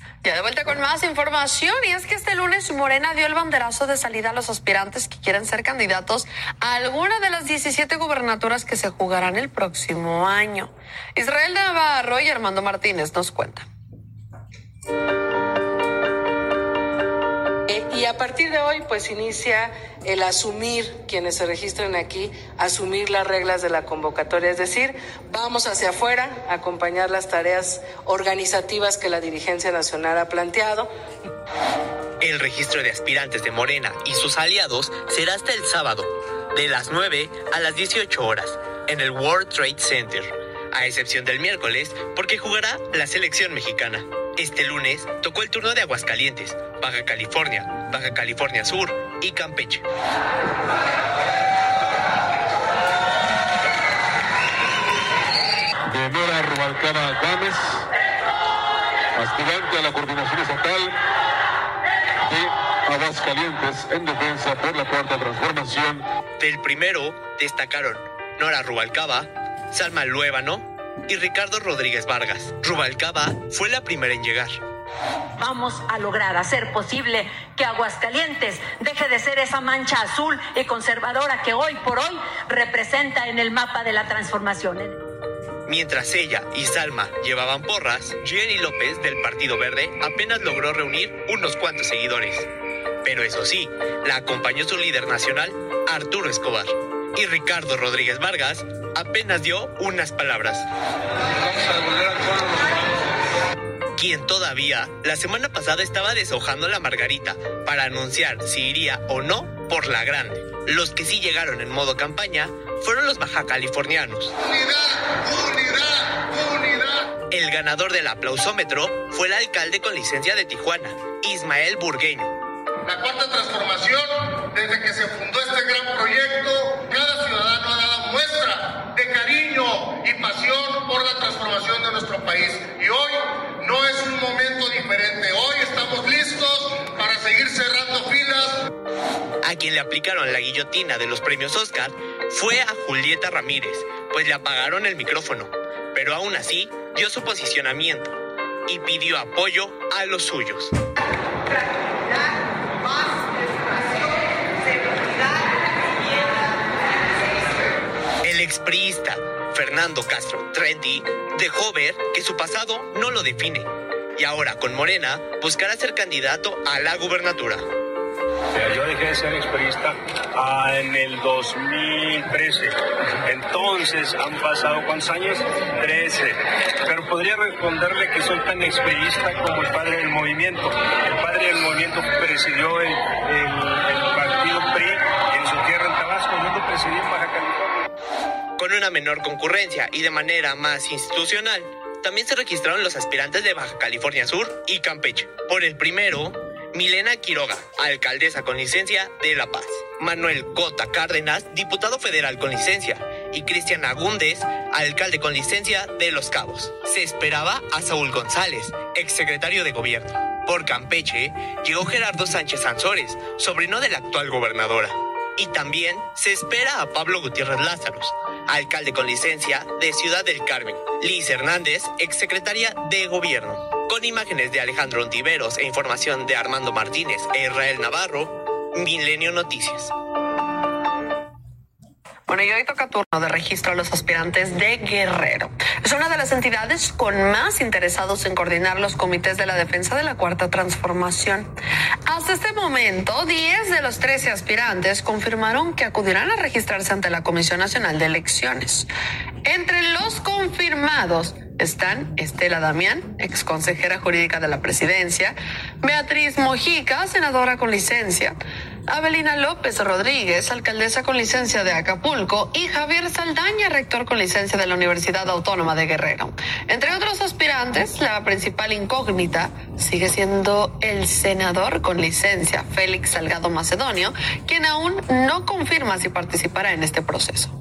Ya de vuelta con más información, y es que este lunes Morena dio el banderazo de salida a los aspirantes que quieren ser candidatos a alguna de las 17 gubernaturas que se jugarán el próximo año. Israel Navarro y Armando Martínez nos cuentan. Y a partir de hoy, pues inicia el asumir, quienes se registren aquí, asumir las reglas de la convocatoria. Es decir, vamos hacia afuera a acompañar las tareas organizativas que la dirigencia nacional ha planteado. El registro de aspirantes de Morena y sus aliados será hasta el sábado, de las 9 a las 18 horas, en el World Trade Center, a excepción del miércoles, porque jugará la selección mexicana. Este lunes tocó el turno de Aguascalientes, Baja California Sur y Campeche. De Nora Rubalcaba Gámez, aspirante a la coordinación estatal de Aguascalientes en defensa por la Cuarta Transformación. Del primero destacaron Nora Rubalcaba, Salma Luébano y Ricardo Rodríguez Vargas. Rubalcaba fue la primera en llegar. Vamos a lograr hacer posible que Aguascalientes deje de ser esa mancha azul y conservadora que hoy por hoy representa en el mapa de la transformación. Mientras ella y Salma llevaban porras, Jenny López del Partido Verde apenas logró reunir unos cuantos seguidores. Pero eso sí, la acompañó su líder nacional, Arturo Escobar. Y Ricardo Rodríguez Vargas apenas dio unas palabras. Vamos a devolver al pueblo. Quien todavía la semana pasada estaba deshojando la margarita para anunciar si iría o no por la grande. Los que sí llegaron en modo campaña fueron los baja californianos. ¡Unidad! ¡Unidad! ¡Unidad! El ganador del aplausómetro fue el alcalde con licencia de Tijuana, Ismael Burgueño. La Cuarta Transformación, desde que se fundó este gran proyecto, cada ciudadano ha dado muestra de cariño y pasión por la transformación de nuestro país. Y hoy no es un momento diferente. Hoy estamos listos para seguir cerrando filas. A quien le aplicaron la guillotina de los premios Oscar fue a Julieta Ramírez, pues le apagaron el micrófono. Pero aún así dio su posicionamiento y pidió apoyo a los suyos. El expriista Fernando Castro Trenti dejó ver que su pasado no lo define y ahora con Morena buscará ser candidato a la gubernatura. Yo dejé de ser expriista en el 2013. Entonces, han pasado ¿cuántos años? 13. Pero podría responderle que soy tan expriista como el padre del movimiento. El padre del movimiento presidió el partido PRI en su tierra en Tabasco. Yo lo presidí en Baja California. Con una menor concurrencia y de manera más institucional, también se registraron los aspirantes de Baja California Sur y Campeche. Por el primero, Milena Quiroga, alcaldesa con licencia de La Paz. Manuel Cota Cárdenas, diputado federal con licencia. Y Cristian Agúndez, alcalde con licencia de Los Cabos. Se esperaba a Saúl González, exsecretario de gobierno. Por Campeche, llegó Gerardo Sánchez Ansores, sobrino de la actual gobernadora. Y también se espera a Pablo Gutiérrez Lázaros, alcalde con licencia de Ciudad del Carmen. Liz Hernández, exsecretaria de gobierno. Con imágenes de Alejandro Ontiveros e información de Armando Martínez e Israel Navarro, Milenio Noticias. Bueno, y hoy toca turno de registro a los aspirantes de Guerrero. Es una de las entidades con más interesados en coordinar los comités de la defensa de la Cuarta Transformación. Hasta este momento, 10 de los 13 aspirantes confirmaron que acudirán a registrarse ante la Comisión Nacional de Elecciones. Entre los confirmados están Estela Damián, exconsejera jurídica de la presidencia, Beatriz Mojica, senadora con licencia, Abelina López Rodríguez, alcaldesa con licencia de Acapulco, y Javier Saldaña, rector con licencia de la Universidad Autónoma de Guerrero. Entre otros aspirantes, la principal incógnita sigue siendo el senador con licencia, Félix Salgado Macedonio, quien aún no confirma si participará en este proceso.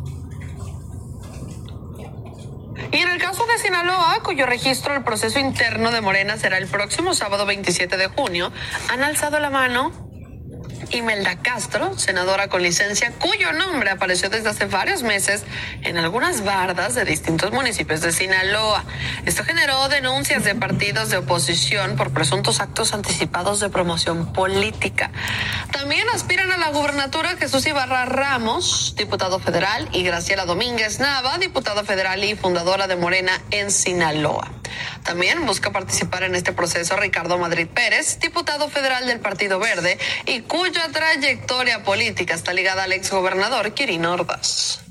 Y en el caso de Sinaloa, cuyo registro del proceso interno de Morena será el próximo sábado 27 de junio, han alzado la mano Imelda Castro, senadora con licencia, cuyo nombre apareció desde hace varios meses en algunas bardas de distintos municipios de Sinaloa. Esto generó denuncias de partidos de oposición por presuntos actos anticipados de promoción política. También aspiran a la gubernatura Jesús Ibarra Ramos, diputado federal, y Graciela Domínguez Nava, diputada federal y fundadora de Morena en Sinaloa. También busca participar en este proceso Ricardo Madrid Pérez, diputado federal del Partido Verde y cuya trayectoria política está ligada al exgobernador Quirino Ordaz.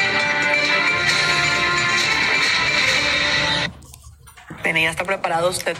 Bien, ya está preparado usted